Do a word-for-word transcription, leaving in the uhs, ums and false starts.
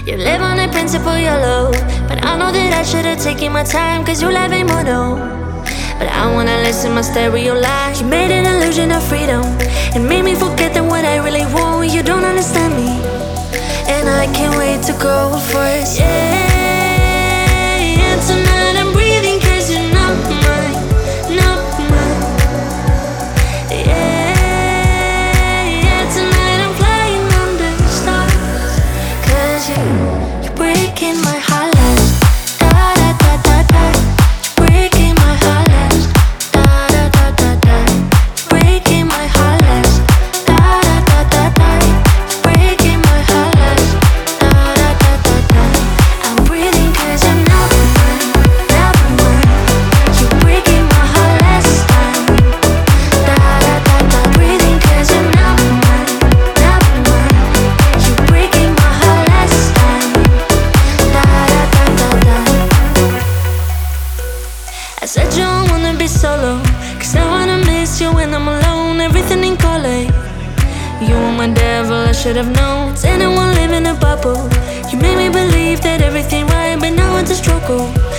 You live on a principle you're low, but I know that I should've taken my time, cause you live in mono. But I wanna listen my stereo live. You made an illusion of freedom and made me forget that what I really want. You don't understand me, and I can't wait to go first. Yeah, yeah, tonight I'm breathing cause you're not mine, not mine. Yeah, yeah, tonight I'm flying under stars, cause you, you're breaking my heart. I said you don't wanna be solo, cause I wanna miss you when I'm alone. Everything in color. You were my devil, I should've known. Anyone live in a bubble. You made me believe that everything right, but now it's a struggle.